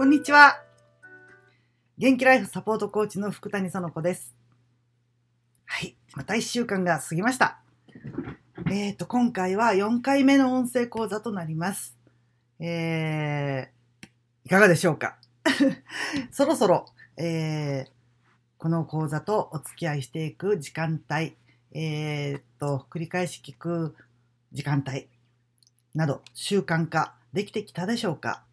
こんにちは。元気ライフサポートコーチの福谷園子です。はい、また1週間が過ぎました。今回は4回目の音声講座となります。いかがでしょうかそろそろ、この講座とお付き合いしていく時間帯、繰り返し聞く時間帯など習慣化できてきたでしょうか。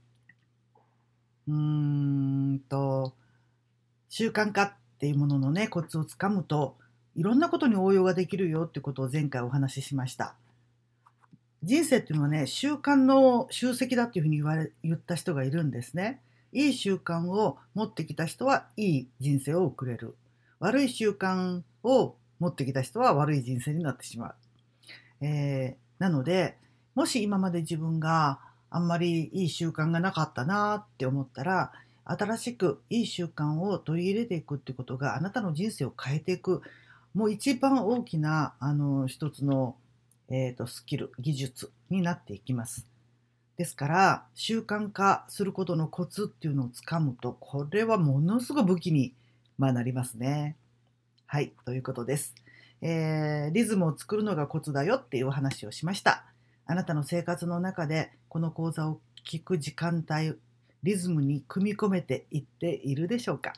習慣化っていうもののね、コツをつかむといろんなことに応用ができるよってことを前回お話ししました。人生っていうのはね、習慣の集積だっていうふうに言った人がいるんですね。いい習慣を持ってきた人はいい人生を送れる。悪い習慣を持ってきた人は悪い人生になってしまう。なので、もし今まで自分があんまりいい習慣がなかったなって思ったら、新しくいい習慣を取り入れていくってことがあなたの人生を変えていく、もう一番大きな一つの、スキル、技術になっていきます。ですから習慣化することのコツっていうのをつかむと、これはものすごい武器に、なりますね。はい、ということです。リズムを作るのがコツだよっていうお話をしました。あなたの生活の中でこの講座を聞く時間帯、リズムに組み込めていっているでしょうか。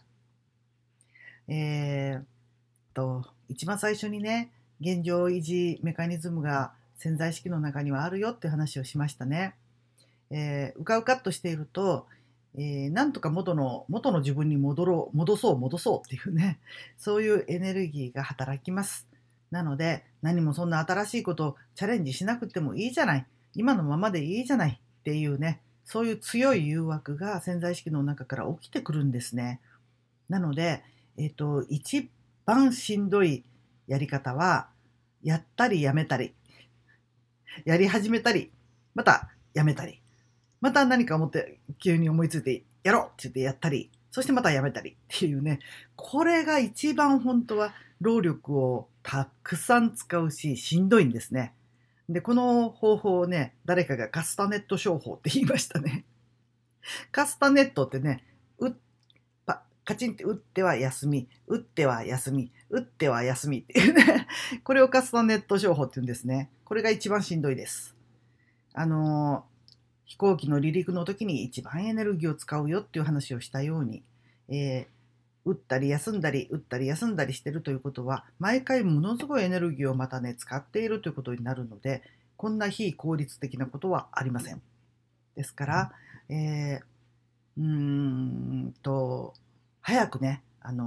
一番最初にね、現状維持メカニズムが潜在意識の中にはあるよって話をしましたね。うかうかっとしていると、なんとか元の自分に戻そうっていうね、そういうエネルギーが働きます。なので、何もそんな新しいことをチャレンジしなくてもいいじゃない、今のままでいいじゃないっていうね、そういう強い誘惑が潜在意識の中から起きてくるんですね。なので、一番しんどいやり方は、やったりやめたり、やり始めたり、またやめたり、また何か急に思いついてやろうって言ってやったり、そしてまたやめたりっていうね、これが一番本当は労力をたくさん使うし、しんどいんですね。で、この方法をね、誰かがカスタネット商法って言いましたね。カスタネットってね、カチンって打っては休み、打っては休み、打っては休みっていうね、これをカスタネット商法って言うんですね。これが一番しんどいです。飛行機の離陸の時に一番エネルギーを使うよっていう話をしたように、打ったり休んだり、打ったり休んだりしてるということは、毎回ものすごいエネルギーをまたね、使っているということになるので、こんな非効率的なことはありません。ですから、早くね、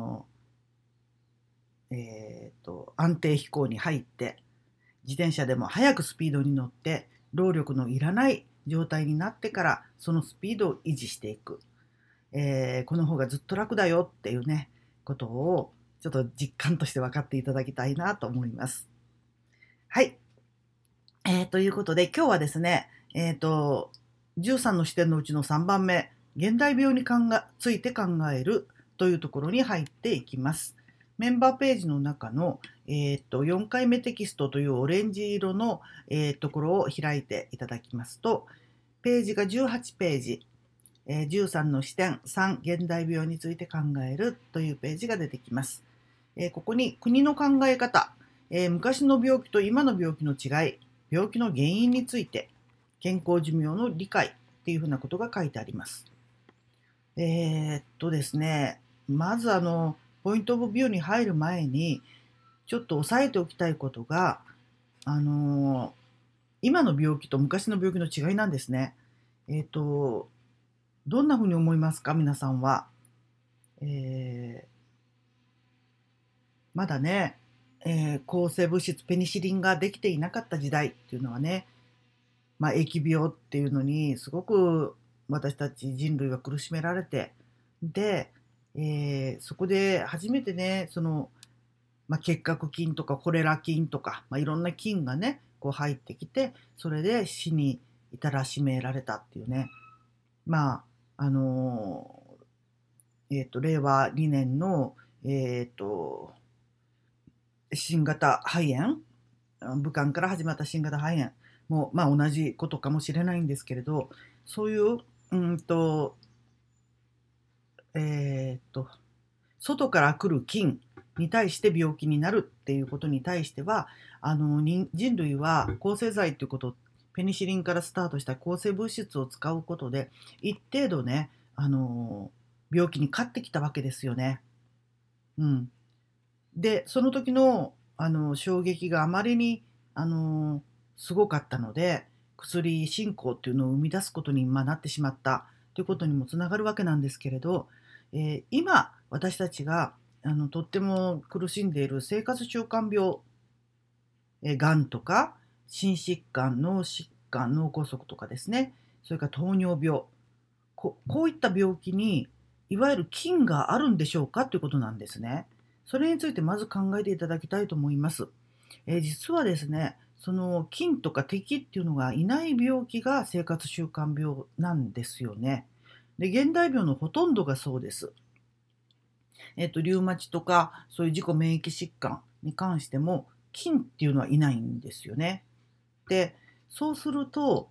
安定飛行に入って、自転車でも早くスピードに乗って、労力のいらない状態になってから、そのスピードを維持していく。この方がずっと楽だよっていうね、ことをちょっと実感として分かっていただきたいなと思います。はい。ということで今日はですね、13の視点のうちの3番目、現代病について考えるというところに入っていきます。メンバーページの中の、4回目テキストというオレンジ色の、ところを開いていただきますと、ページが18ページ、13の視点3現代病について考えるというページが出てきます。ここに国の考え方、昔の病気と今の病気の違い、病気の原因について、健康寿命の理解っていうふうなことが書いてあります。ですね、まずポイントオブビューに入る前に、ちょっと押さえておきたいことが、今の病気と昔の病気の違いなんですね。どんなふうに思いますか、皆さんは。まだね、抗生物質ペニシリンができていなかった時代っていうのはね、疫病っていうのにすごく私たち人類は苦しめられて、で、そこで初めてね、結核菌とかコレラ菌とか、いろんな菌がね、こう入ってきて、それで死に至らしめられたっていうね、令和2年の、新型肺炎、武漢から始まった新型肺炎も、同じことかもしれないんですけれど、そういう、 外から来る菌に対して病気になるっていうことに対しては、人類は抗生剤ということ、ペニシリンからスタートした抗生物質を使うことで一定度ね、病気に勝ってきたわけですよね。でその時の衝撃があまりにすごかったので、薬進行っていうのを生み出すことになってしまったということにもつながるわけなんですけれど、今私たちがとっても苦しんでいる生活習慣病、がんとか心疾患、脳疾患、脳梗塞とかですね、それから糖尿病、こういった病気にいわゆる菌があるんでしょうかということなんですね。それについてまず考えていただきたいと思います。実はですね、その菌とか敵っていうのがいない病気が生活習慣病なんですよね。で、現代病のほとんどがそうです。リウマチとかそういう自己免疫疾患に関しても菌っていうのはいないんですよね。で、そうすると、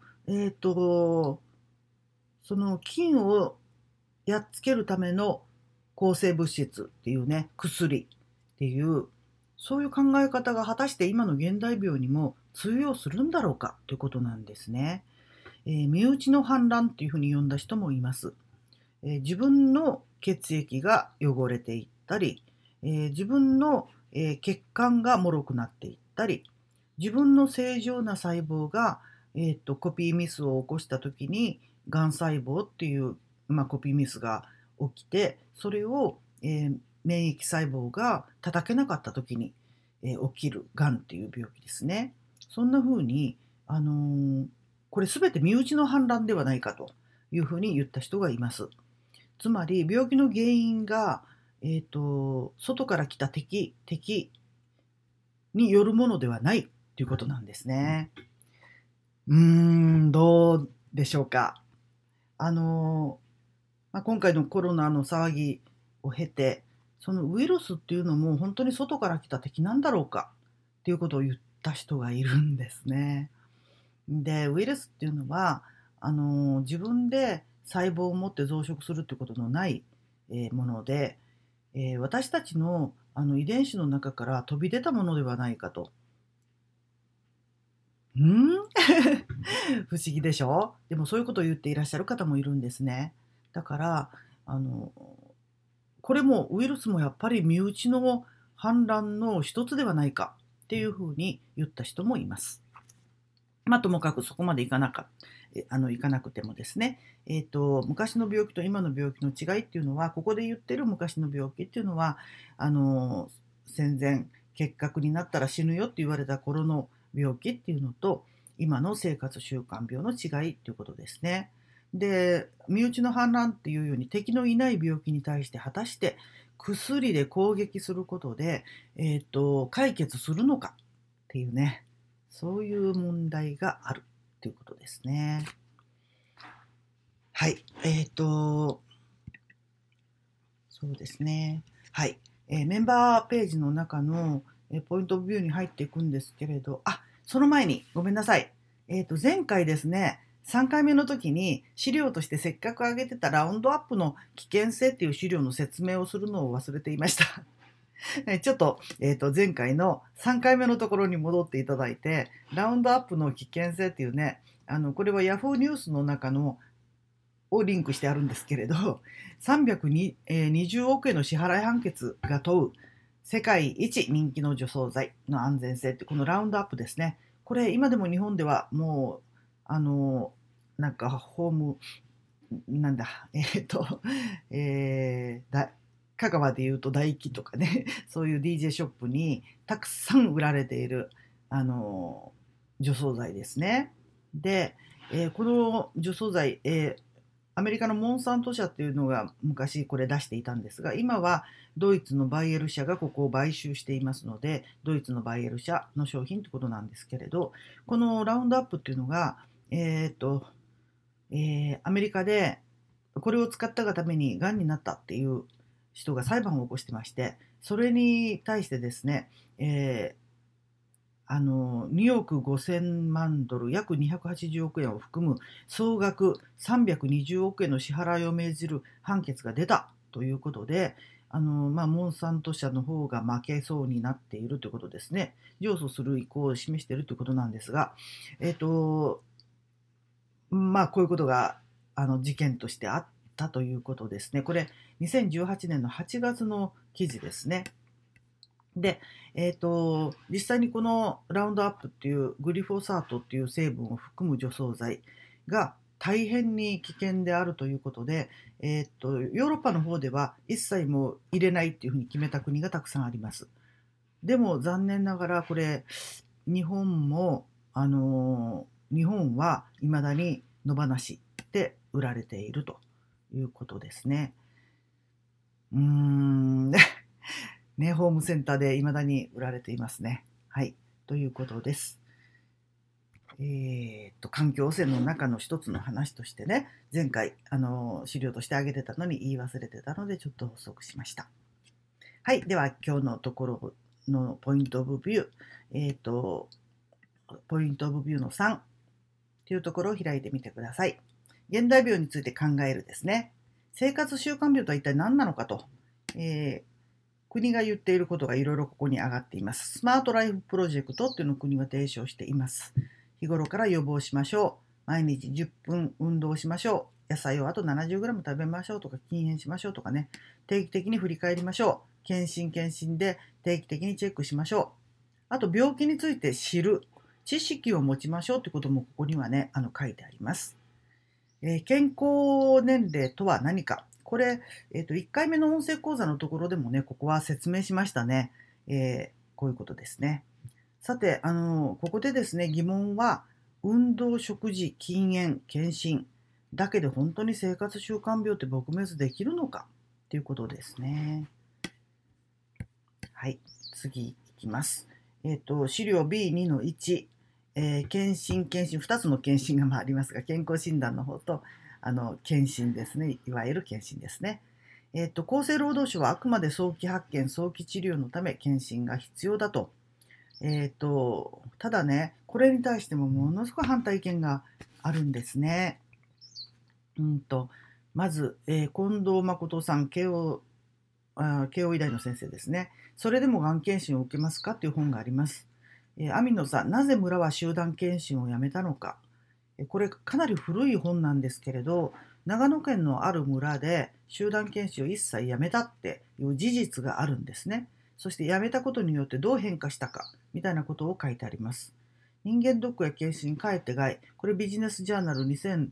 その菌をやっつけるための抗生物質っていうね、薬っていう、そういう考え方が果たして今の現代病にも通用するんだろうかということなんですね。身内の反乱っていうふうに呼んだ人もいます。自分の血液が汚れていったり、自分の、血管が脆くなっていったり、自分の正常な細胞が、コピーミスを起こした時にがん細胞っていう、コピーミスが起きて、それを、免疫細胞が叩けなかった時に、起きるがんっていう病気ですね。そんな風に、これ全て身内の反乱ではないかというふうに言った人がいます。つまり病気の原因が、外から来た敵によるものではないということなんですね。どうでしょうか。今回のコロナの騒ぎを経て、そのウイルスっていうのも本当に外から来た敵なんだろうかっていうことを言った人がいるんですね。で、ウイルスっていうのは自分で細胞を持って増殖するってことのない、もので、私たちの遺伝子の中から飛び出たものではないかと。不思議でしょ。でもそういうことを言っていらっしゃる方もいるんですね。だからこれもウイルスもやっぱり身内の反乱の一つではないかっていうふうに言った人もいます。ともかくそこまでいかなくてもですね、昔の病気と今の病気の違いっていうのは、ここで言ってる昔の病気っていうのは戦前結核になったら死ぬよって言われた頃の病気っていうのと、今の生活習慣病の違いっていうことですね。で、身内の反乱っていうように敵のいない病気に対して果たして薬で攻撃することで、解決するのかっていうね、そういう問題があるということですね。はい。そうですね。はい。メンバーページの中の、ポイントオブビューに入っていくんですけれど、その前にごめんなさい。前回ですね、3回目の時に資料としてせっかく挙げてたラウンドアップの危険性っていう資料の説明をするのを忘れていました。ちょっと、前回の3回目のところに戻っていただいて、ラウンドアップの危険性っていうね、これは Yahoo ニュースの中のをリンクしてあるんですけれど、320億円の支払い判決が問う世界一人気の除草剤の安全性って、このラウンドアップですね。これ今でも日本ではもうなんかホームなんだ香川でいうと大輝とかね、そういう DJ ショップにたくさん売られている除草剤ですね。で、この除草剤、アメリカのモンサント社っていうのが昔これ出していたんですが、今はドイツのバイエル社がここを買収していますので、ドイツのバイエル社の商品ということなんですけれど、このラウンドアップっていうのが、アメリカでこれを使ったがためにがんになったっていう人が裁判を起こしてまして、それに対してですね、2億5000万ドル、約280億円を含む総額320億円の支払いを命じる判決が出たということで、モンサント社の方が負けそうになっているということですね。上訴する意向を示しているということなんですが、こういうことが事件としてあったということですね。これ2018年の8月の記事ですね。で、実際にこのラウンドアップっていうグリフォサートっていう成分を含む除草剤が大変に危険であるということで、ヨーロッパの方では一切もう入れないっていうふうに決めた国がたくさんあります。でも残念ながらこれ日本も、日本は未だに野放しで売られているということですね。ね、ホームセンターで未だに売られていますね。はい、ということです。環境汚染の中の一つの話としてね、前回資料として挙げてたのに言い忘れてたのでちょっと補足しました。はい、では今日のところのポイントオブビュー、ポイントオブビューの3というところを開いてみてください。現代病について考えるですね。生活習慣病とは一体何なのかと、国が言っていることがいろいろここに上がっています。スマートライフプロジェクトというのを国は提唱しています。日頃から予防しましょう。毎日10分運動しましょう。野菜をあと 70g 食べましょうとか、禁煙しましょうとかね。定期的に振り返りましょう。検診で定期的にチェックしましょう。あと病気について知る。知識を持ちましょうということもここにはね、書いてあります。健康年齢とは何か。これ、1回目の音声講座のところでもね、ここは説明しましたね。こういうことですね。さて、ここでですね、疑問は、運動、食事、禁煙、検診だけで本当に生活習慣病って撲滅できるのかということですね。はい、次いきます。資料 B2 の1。検診2つの検診がありますが、健康診断の方と検診ですね、いわゆる検診ですね。厚生労働省はあくまで早期発見早期治療のため検診が必要だと。ただね、これに対してもものすごく反対意見があるんですね。まず、近藤誠さん、慶応医大の先生ですね。それでもがん検診を受けますかという本があります。網野さん、なぜ村は集団検診をやめたのか。これかなり古い本なんですけれど、長野県のある村で集団検診を一切やめたっていう事実があるんですね。そしてやめたことによってどう変化したかみたいなことを書いてあります。人間ドックや検診かえって害、これビジネスジャーナル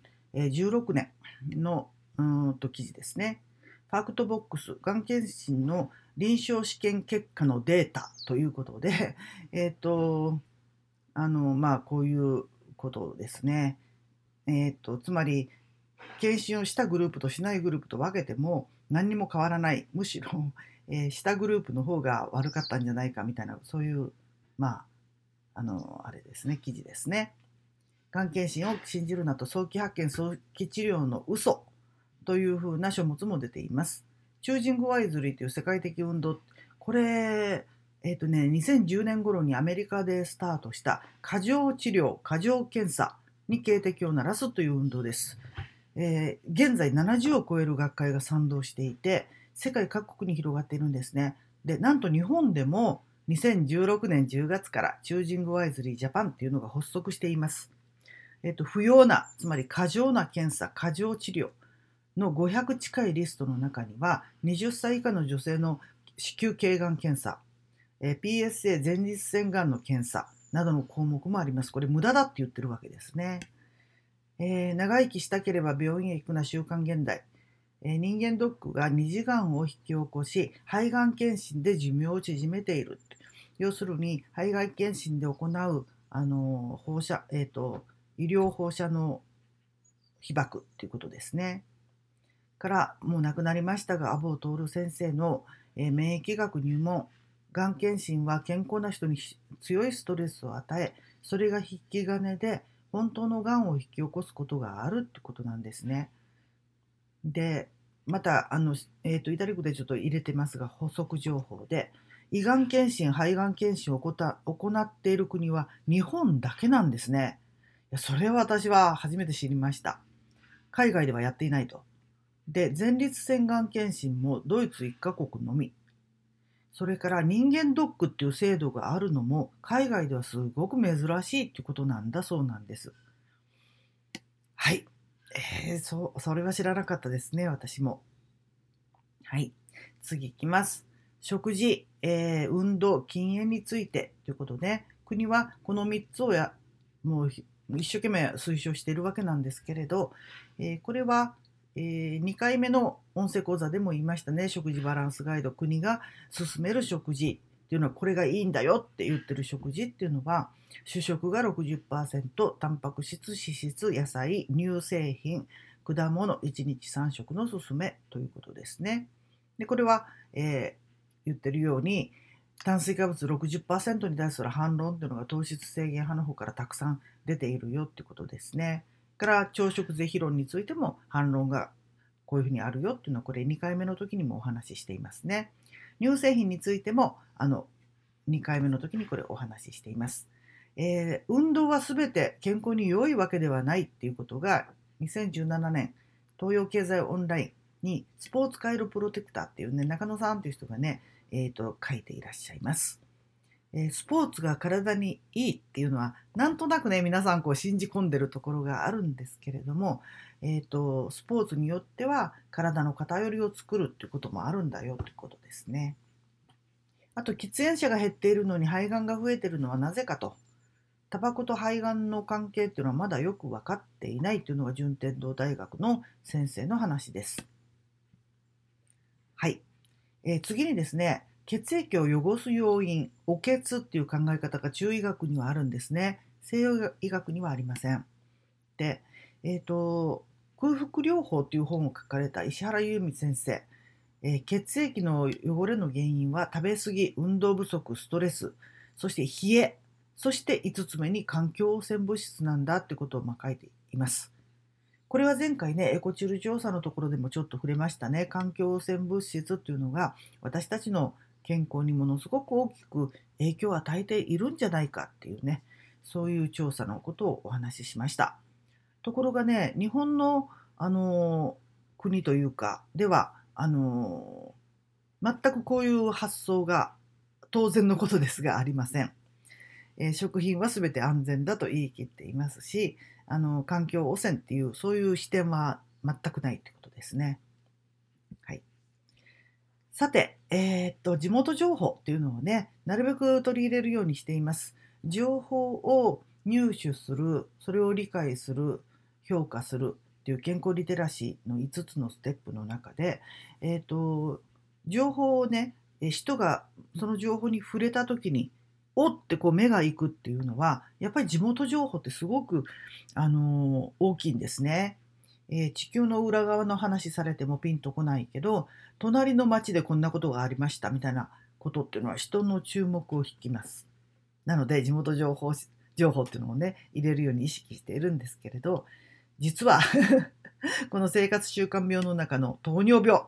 2016年の記事ですね。ファクトボックス、がん検診の臨床試験結果のデータということで、こういうことですね。つまり、検診をしたグループとしないグループと分けても何にも変わらない。むしろ、したグループの方が悪かったんじゃないかみたいな、そういう、あれですね、記事ですね。がん検診を信じるなと早期発見早期治療の嘘というふうな書物も出ています。チュージングワイズリーという世界的運動、これ、2010年頃にアメリカでスタートした過剰治療、過剰検査に警笛を鳴らすという運動です。現在70を超える学会が賛同していて、世界各国に広がっているんですね。で、なんと日本でも2016年10月からチュージングワイズリージャパンっていうのが発足しています。不要な、つまり過剰な検査、過剰治療の500近いリストの中には、20歳以下の女性の子宮頸がん検査、PSA 前立腺がんの検査などの項目もあります。これ無駄だって言ってるわけですね。長生きしたければ病院へ行くな習慣現代。人間ドックが二次がんを引き起こし、肺がん検診で寿命を縮めている。要するに、肺がん検診で行う放射、医療放射能被曝ということですね。からもう亡くなりましたが、阿保徹先生の、免疫学入門、がん検診は健康な人に強いストレスを与え、それが引き金で本当のがんを引き起こすことがあるってことなんですね。で、またイタリックでちょっと入れてますが、補足情報で、胃がん検診、肺がん検診を行っている国は日本だけなんですね。それは私は初めて知りました。海外ではやっていないと。 で、前立腺がん検診もドイツ1カ国のみ。それから人間ドックっていう制度があるのも海外ではすごく珍しいっていうことなんだそうなんです。はい。それは知らなかったですね、私も。はい。次いきます。食事、運動、禁煙についてということで、国はこの3つをもう一生懸命推奨しているわけなんですけれど、これは、2回目の音声講座でも言いましたね。食事バランスガイド、国が勧める食事っていうのはこれがいいんだよって言ってる食事っていうのは、主食が 60%、タンパク質、脂質、野菜、乳製品、果物、1日3食の勧めということですね。でこれは、言ってるように炭水化物 60% に対する反論というのが糖質制限派の方からたくさん出ているよってことですね。から朝食是非論についても反論がこういうふうにあるよっていうのはこれ2回目の時にもお話ししていますね。乳製品についても2回目の時にこれお話ししています。運動は全て健康に良いわけではないっていうことが2017年東洋経済オンラインにスポーツカイロプロテクターっていうね、中野さんという人がね、書いていらっしゃいます。スポーツが体にいいっていうのはなんとなくね、皆さんこう信じ込んでるところがあるんですけれども、スポーツによっては体の偏りを作るっていうこともあるんだよということですね。あと喫煙者が減っているのに肺がんが増えているのはなぜかと。タバコと肺がんの関係っていうのはまだよく分かっていないというのが順天堂大学の先生の話です。はい。次にですね、血液を汚す要因、汚血っていう考え方が中医学にはあるんですね。西洋医学にはありません。で、空腹療法という本を書かれた石原由美先生、血液の汚れの原因は食べ過ぎ、運動不足、ストレス、そして冷え、そして5つ目に環境汚染物質なんだってことを書いています。これは前回ね、エコチル調査のところでもちょっと触れましたね。環境汚染物質というのが私たちの健康にものすごく大きく影響を与えているんじゃないかっていうね、そういう調査のことをお話ししました。ところがね、日本の、国というかでは全くこういう発想が当然のことですがありません。食品は全て安全だと言い切っていますし、環境汚染っていうそういう視点は全くないってことですね。はい。さて、地元情報っていうのをね、なるべく取り入れるようにしています。情報を入手する、それを理解する、評価するっていう健康リテラシーの5つのステップの中で、情報をね、人がその情報に触れた時に、おってこう目が行くっていうのは、やっぱり地元情報ってすごく、大きいんですね。地球の裏側の話されてもピンとこないけど、隣の町でこんなことがありましたみたいなことっていうのは人の注目を引きます。なので地元情報っていうのをね、入れるように意識しているんですけれど、実はこの生活習慣病の中の糖尿病、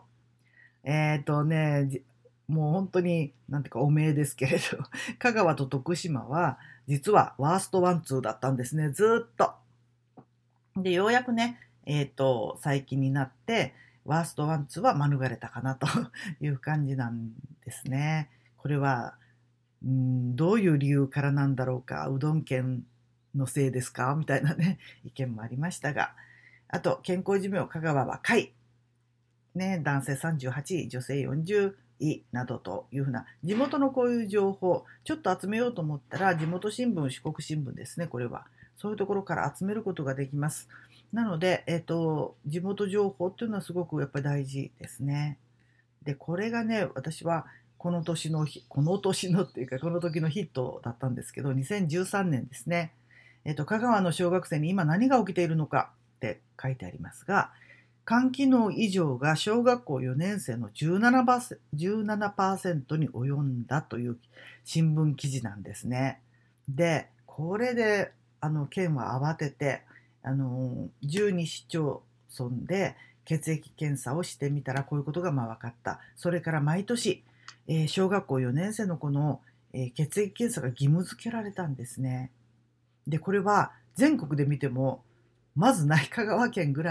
もう本当になんていうかお名ですけれど香川と徳島は実はワーストワンツーだったんですね、ずっと。でようやくね、最近になってワーストワンツーは免れたかなという感じなんですね。これはどういう理由からなんだろうか、うどん県のせいですかみたいなね意見もありましたが、あと健康寿命香川は下位ね、男性38位、女性40位などというふうな地元のこういう情報ちょっと集めようと思ったら地元新聞、四国新聞ですね、これはそういうところから集めることができます。なので、地元情報っていうのはすごくやっぱり大事ですね。でこれがね、私はこの年のっていうかこの時のヒットだったんですけど、2013年ですね。香川の小学生に今何が起きているのかって書いてありますが、肝機能異常が小学校4年生の17%に及んだという新聞記事なんですね。で、これで県は慌てて12市町村で血液検査をしてみたらこういうことが分かった。それから毎年、小学校4年生の子の、血液検査が義務付けられたんですね。で、これは全国で見てもまずない香川県ぐらい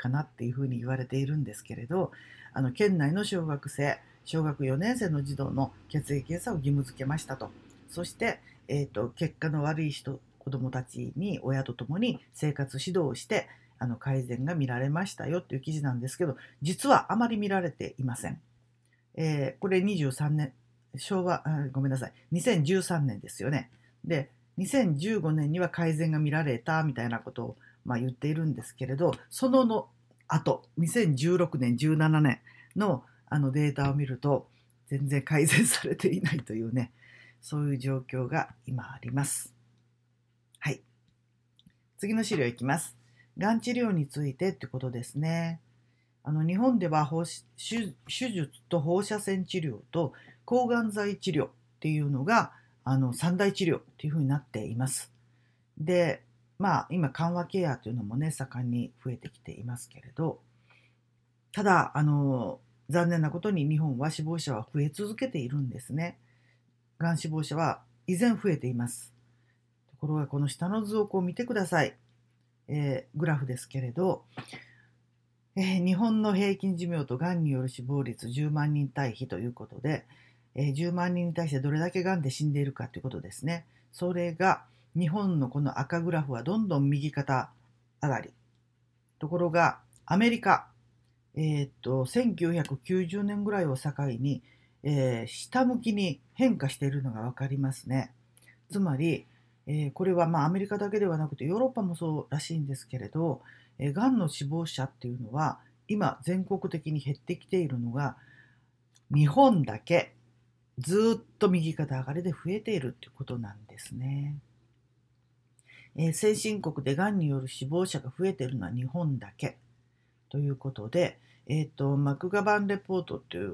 かなっていうふうに言われているんですけれど、県内の小学4年生の児童の血液検査を義務付けましたと。そして、結果の悪い子どもたちに親と共に生活指導をして改善が見られましたよっていう記事なんですけど、実はあまり見られていません。これ23年、ごめんなさい、2013年ですよね。で、2015年には改善が見られたみたいなことを、言っているんですけれど、その後、2016年、17年のデータを見ると、全然改善されていないというね、そういう状況が今あります。はい。次の資料いきます。がん治療についてってことですね。日本では手術と放射線治療と抗がん剤治療っていうのが三大治療っていうふうになっています。で、今緩和ケアというのもね盛んに増えてきていますけれど、ただ残念なことに日本は死亡者は増え続けているんですね。がん死亡者は依然増えています。ところがこの下の図を見てください。グラフですけれど、日本の平均寿命とがんによる死亡率10万人対比ということで、10万人に対してどれだけがんで死んでいるかということですね。それが日本のこの赤グラフはどんどん右肩上がり。ところがアメリカ、1990年ぐらいを境に、下向きに変化しているのが分かりますね。つまり、これはアメリカだけではなくてヨーロッパもそうらしいんですけれど、がんの死亡者っていうのは今全国的に減ってきているのが日本だけずっと右肩上がりで増えているっていうことなんですね。先進国でがんによる死亡者が増えているのは日本だけということで、マクガバンレポートという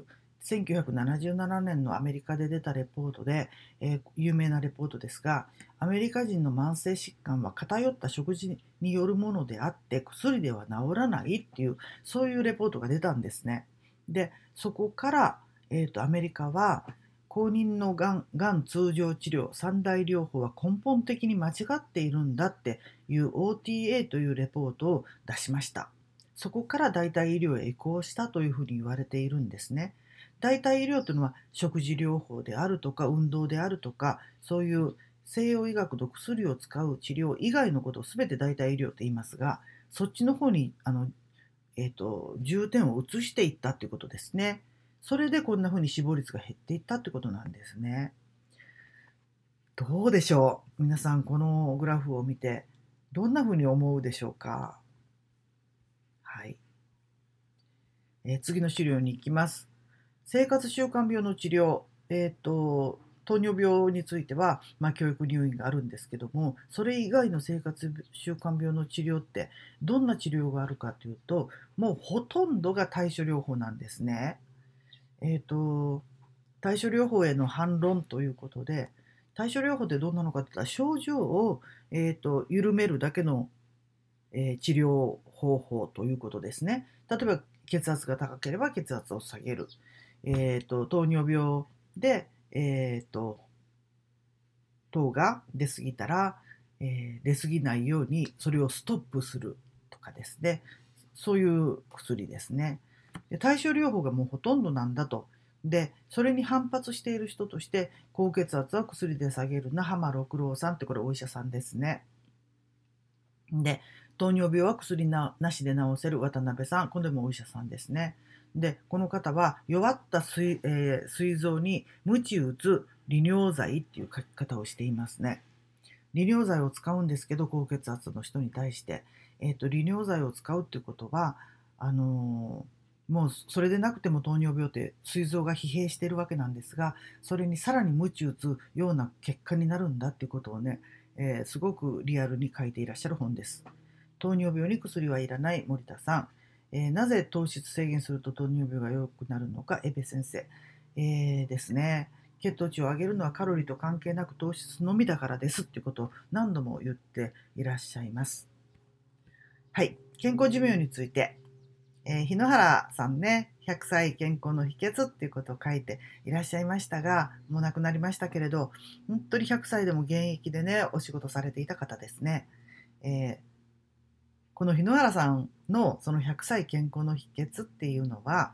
1977年のアメリカで出たレポートで、有名なレポートですが、アメリカ人の慢性疾患は偏った食事によるものであって薬では治らないっていうそういうレポートが出たんですね。でそこから、アメリカは公認のがん通常治療三大療法は根本的に間違っているんだっていう OTA というレポートを出しました。そこから代替医療へ移行したというふうに言われているんですね。代替医療というのは食事療法であるとか運動であるとか、そういう西洋医学の薬を使う治療以外のことを全て代替医療と言いますが、そっちの方に重点を移していったということですね。それでこんな風に死亡率が減っていったということなんですね。どうでしょう、皆さんこのグラフを見てどんな風に思うでしょうか。はい。次の資料に行きます。生活習慣病の治療、糖尿病については、教育入院があるんですけども、それ以外の生活習慣病の治療ってどんな治療があるかというと、もうほとんどが対処療法なんですね。対処療法への反論ということで、対処療法ってどんなのかって言ったら症状を、緩めるだけの、治療方法ということですね。例えば血圧が高ければ血圧を下げる。糖尿病で、糖が出過ぎたら、出過ぎないようにそれをストップするとかですね。そういう薬ですね。で対症療法がもうほとんどなんだと。で、それに反発している人として、高血圧は薬で下げる那浜六郎さんってこれお医者さんですね。で、糖尿病は薬なしで治せる渡辺さん、これもお医者さんですね。で、この方は弱った膵臓に鞭打つ利尿剤っていう書き方をしていますね。利尿剤を使うんですけど、高血圧の人に対して、利尿剤を使うっていうことは、もうそれでなくても糖尿病って膵臓が疲弊しているわけなんですが、それにさらに鞭打つような結果になるんだっていうことをね、すごくリアルに書いていらっしゃる本です。糖尿病に薬はいらない森田さん、なぜ糖質制限すると糖尿病が良くなるのか、江部先生、ですね。血糖値を上げるのはカロリーと関係なく糖質のみだからですっていうことを何度も言っていらっしゃいます。はい、健康寿命について、日野原さんね、100歳健康の秘訣っていうことを書いていらっしゃいましたが、もう亡くなりましたけれど、本当に100歳でも現役でね、お仕事されていた方ですね。 この日野原さんのその100歳健康の秘訣っていうのは、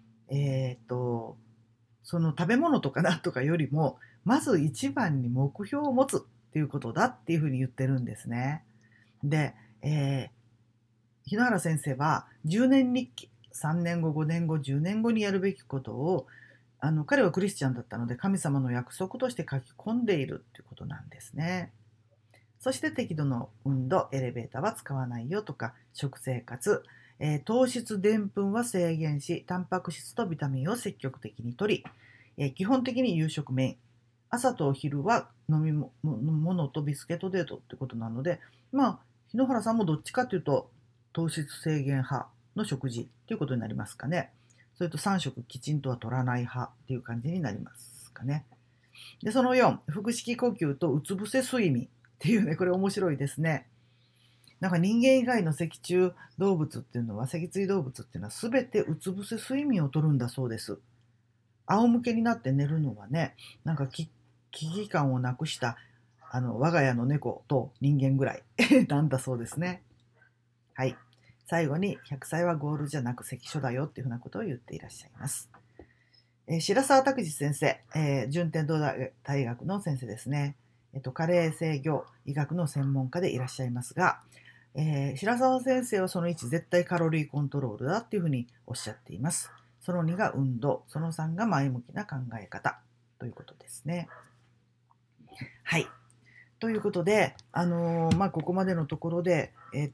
その食べ物とかなんとかよりも、まず一番に目標を持つっていうことだっていうふうに言ってるんですね。で、え日野原先生は10年日記、3年後、5年後、10年後にやるべきことを、彼はクリスチャンだったので神様の約束として書き込んでいるっていうことなんですね。そして適度の運動、エレベーターは使わないよとか、食生活、糖質、でんぷんは制限し、タンパク質とビタミンを積極的に摂り、基本的に夕食メイン、朝とお昼は飲み物とビスケットデートってことなので、日野原さんもどっちかというと、糖質制限派の食事ということになりますかね。それと3食きちんとは取らない派っていう感じになりますかね。で、その4、腹式呼吸とうつ伏せ睡眠っていうね、これ面白いですね。なんか人間以外の脊椎動物っていうのは、脊椎動物っていうのは全てうつ伏せ睡眠をとるんだそうです。仰向けになって寝るのはね、なんか危機感をなくした我が家の猫と人間ぐらいなんだそうですね。はい。最後に100歳はゴールじゃなく関所だよっていうふうなことを言っていらっしゃいます。白澤拓司先生、順天堂大学の先生ですね。加齢制御医学の専門家でいらっしゃいますが、白澤先生はその1、絶対カロリーコントロールだっていうふうにおっしゃっています。その2が運動、その3が前向きな考え方ということですね。はい。ということで、ここまでのところで、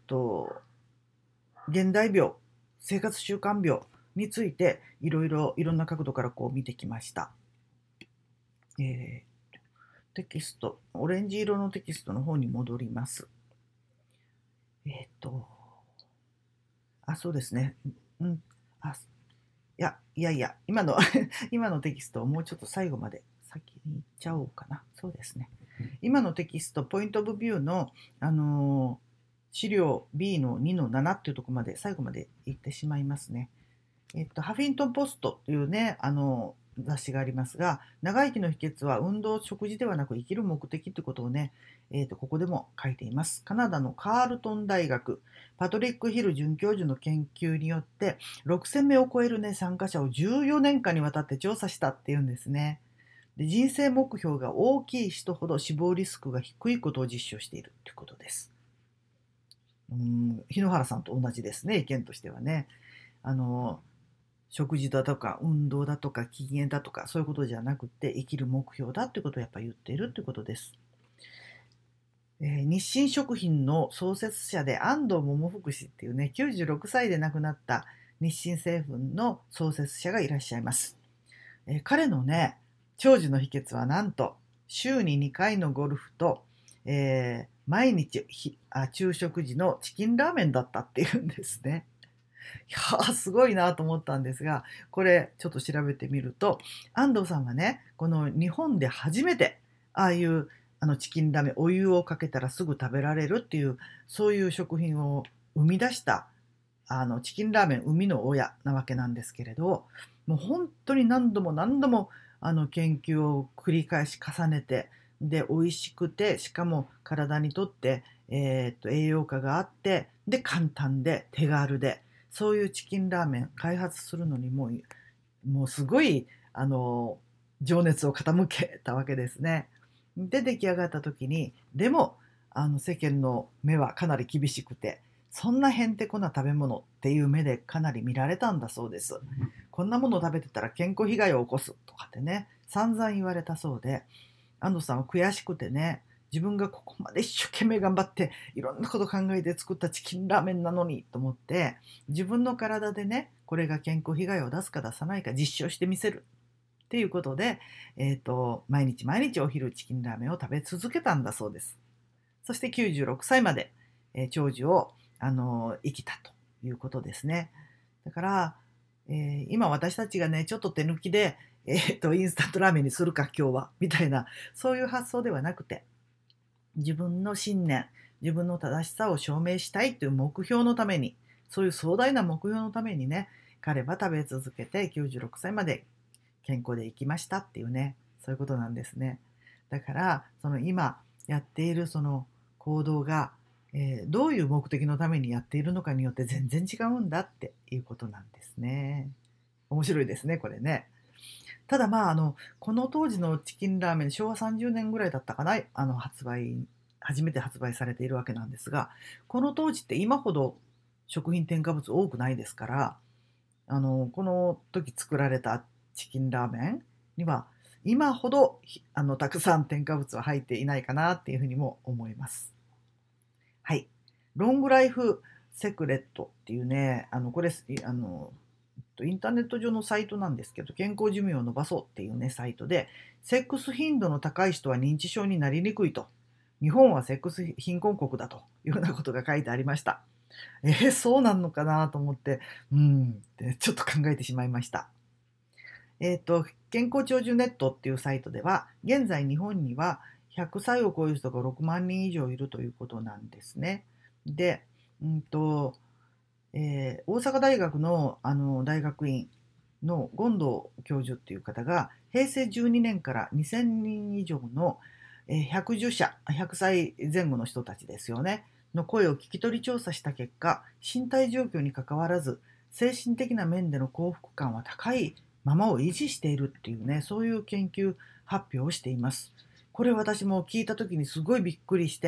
現代病、生活習慣病についていろんな角度からこう見てきました。テキスト、オレンジ色のテキストの方に戻ります。そうですね。いや、今の今のテキストをもうちょっと最後まで先に言っちゃおうかな。そうですね。今のテキスト、ポイントオブビューの、資料 B の2の7っていうところまで、最後まで言ってしまいますね。ハフィントンポストというね、雑誌がありますが、長生きの秘訣は運動、食事ではなく生きる目的ということをね、ここでも書いています。カナダのカールトン大学、パトリック・ヒル准教授の研究によって、6000名を超える、ね、参加者を14年間にわたって調査したっていうんですね。で、人生目標が大きい人ほど死亡リスクが低いことを実証しているということです。日野原さんと同じですね、意見としてはね。食事だとか運動だとか機嫌だとかそういうことじゃなくて生きる目標だということをやっぱり言っているということです。日清食品の創設者で安藤桃福氏っていうね、96歳で亡くなった日清製粉の創設者がいらっしゃいます。彼のね、長寿の秘訣はなんと週に2回のゴルフと、毎日昼食時のチキンラーメンだったっていうんですね。いやすごいなと思ったんですが、これちょっと調べてみると、安藤さんはね、この日本で初めてああいうチキンラーメン、お湯をかけたらすぐ食べられるっていう、そういう食品を生み出したチキンラーメン生みの親なわけなんですけれど、もう本当に何度も何度も研究を繰り返し重ねて、で美味しくて、しかも体にとって、栄養価があって、で簡単で手軽で、そういうチキンラーメン開発するのにもうすごい情熱を傾けたわけですね。で出来上がった時に、でも世間の目はかなり厳しくて、そんなへんてこな食べ物っていう目でかなり見られたんだそうです。こんなものを食べてたら健康被害を起こすとかってね、散々言われたそうで、安藤さんは悔しくてね、自分がここまで一生懸命頑張っていろんなこと考えて作ったチキンラーメンなのにと思って、自分の体でね、これが健康被害を出すか出さないか実証してみせるっていうことで、毎日毎日お昼チキンラーメンを食べ続けたんだそうです。そして96歳まで、長寿を生きたということですね。だから、今私たちがねちょっと手抜きで、インスタントラーメンにするか今日はみたいな、そういう発想ではなくて、自分の信念、自分の正しさを証明したいという目標のために、そういう壮大な目標のためにね、彼は食べ続けて96歳まで健康で生きましたっていうね、そういうことなんですね。だからその今やっているその行動がどういう目的のためにやっているのかによって全然違うんだっていうことなんですね。面白いですね、これね。ただこの当時のチキンラーメン、昭和30年ぐらいだったかな、初めて発売されているわけなんですが、この当時って今ほど食品添加物多くないですから、この時作られたチキンラーメンには、今ほどたくさん添加物は入っていないかなっていうふうにも思います。はい。ロングライフセクレットっていうね、これ、インターネット上のサイトなんですけど、健康寿命を伸ばそうっていうね、サイトで、セックス頻度の高い人は認知症になりにくいと。日本はセックス貧困国だというようなことが書いてありました。そうなんのかなと思って、ってちょっと考えてしまいました。健康長寿ネットっていうサイトでは、現在日本には100歳を超える人が6万人以上いるということなんですね。で、大阪大学の、大学院の権藤教授っていう方が、平成12年から2000人以上の、110社、100歳前後の人たちですよね、の声を聞き取り調査した結果、身体状況にかかわらず、精神的な面での幸福感は高いままを維持しているっていうね、そういう研究発表をしています。これ私も聞いた時にすごいびっくりして、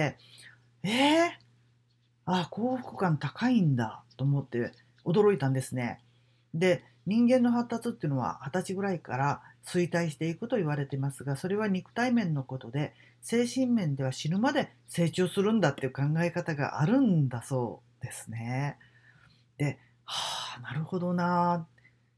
幸福感高いんだと思って驚いたんですね。で、人間の発達っていうのは20歳ぐらいから衰退していくと言われていますが、それは肉体面のことで、精神面では死ぬまで成長するんだっていう考え方があるんだそうですね。で、なるほどな。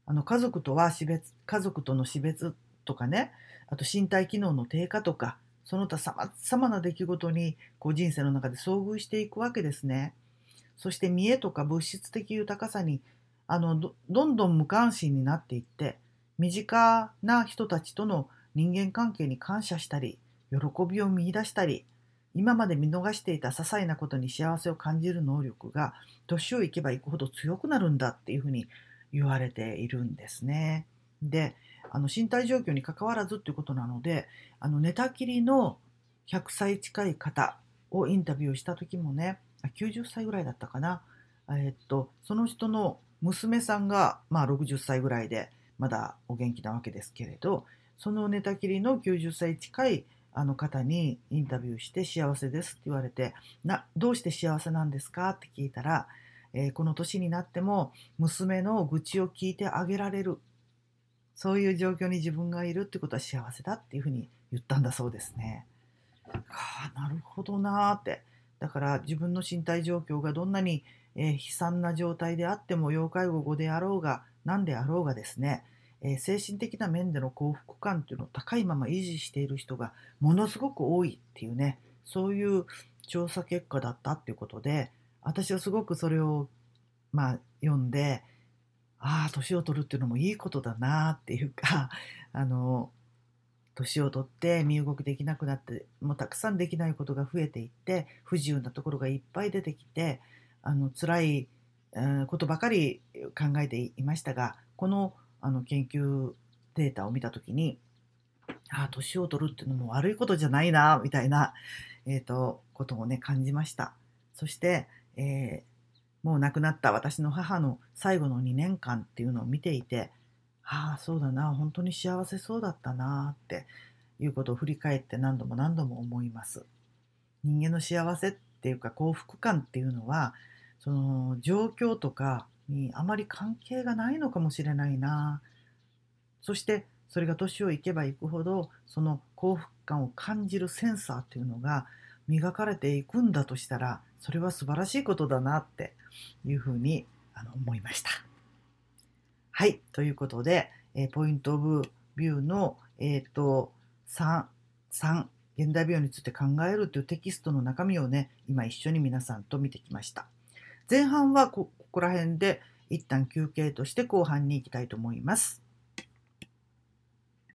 家族との死別とかね、あと身体機能の低下とか、その他様々な出来事に人生の中で遭遇していくわけですね。そして見栄とか物質的豊かさにどんどん無関心になっていって、身近な人たちとの人間関係に感謝したり、喜びを見出したり、今まで見逃していた些細なことに幸せを感じる能力が年をいけばいくほど強くなるんだっていうふうに言われているんですね。で、身体状況に関わらずっていうことなので、寝たきりの100歳近い方をインタビューした時もね、90歳ぐらいだったかな。その人の娘さんが、60歳ぐらいでまだお元気なわけですけれど、その寝たきりの90歳近い方にインタビューして幸せですって言われて、どうして幸せなんですかって聞いたら、この年になっても娘の愚痴を聞いてあげられる、そういう状況に自分がいるってことは幸せだっていうふうに言ったんだそうですね。なるほどなーって。だから自分の身体状況がどんなに、悲惨な状態であっても、要介護5であろうが何であろうがですね、精神的な面での幸福感っていうのを高いまま維持している人がものすごく多いっていうね、そういう調査結果だったっていうことで、私はすごくそれを読んで、年を取るっていうのもいいことだなっていうか、あの年を取って身動きできなくなって、もうたくさんできないことが増えていって、不自由なところがいっぱい出てきて、辛い、ことばかり考えていましたが、この、研究データを見たときに、年を取るっていうのも悪いことじゃないな、みたいな、ことをね、感じました。そして、もう亡くなった私の母の最後の2年間っていうのを見ていて、そうだな、本当に幸せそうだったなっていうことを振り返って何度も何度も思います。人間の幸せっていうか幸福感っていうのは、その状況とかにあまり関係がないのかもしれないな。そしてそれが年をいけばいくほど、その幸福感を感じるセンサーっていうのが磨かれていくんだとしたら、それは素晴らしいことだなっていうふうに思いました。はい、ということで、ポイントオブビューの、3、現代病について考えるというテキストの中身をね、今一緒に皆さんと見てきました。前半はここら辺で一旦休憩として後半に行きたいと思います。